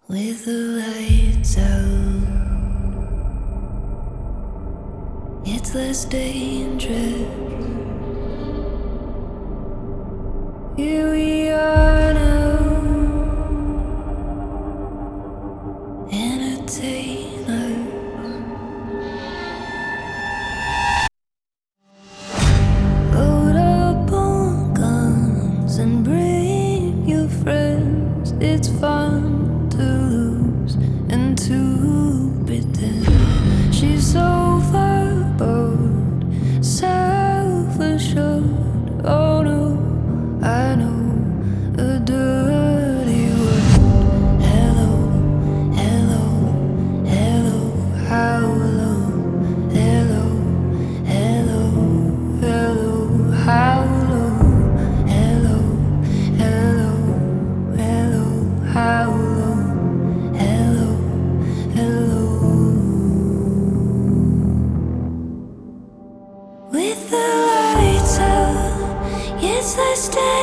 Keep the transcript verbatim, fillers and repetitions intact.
With the lights out, it's less dangerous. Here we are now, entertainers. Load up on guns and bring your friends. It's fun to lose and to pretend. She's overboard, self-assured. Oh no, I know a dirty word. Hello, hello, hello, how low? Hello, hello, hello, how low? Hello, hello, hello, how low? Hello, hello. With the lights out, yes, I stay.